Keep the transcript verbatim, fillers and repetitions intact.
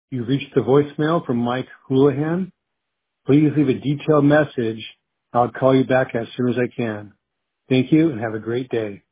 You've reached the voicemail from Mike Houlihan. Please leave a detailed message. I'll call you back as soon as I can. Thank you and have a great day.